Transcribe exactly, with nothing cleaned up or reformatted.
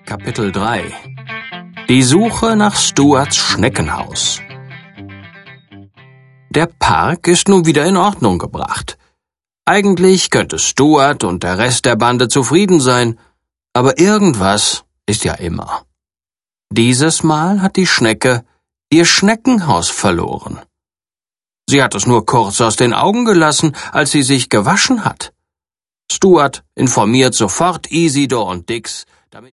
Kapitel drei. Die Suche nach Stuarts Schneckenhaus. Der Park ist nun wieder in Ordnung gebracht. Eigentlich könnte Stuart und der Rest der Bande zufrieden sein, aber irgendwas ist ja immer. Dieses Mal hat die Schnecke ihr Schneckenhaus verloren. Sie hat es nur kurz aus den Augen gelassen, als sie sich gewaschen hat. Stuart informiert sofort Isidor und Dix,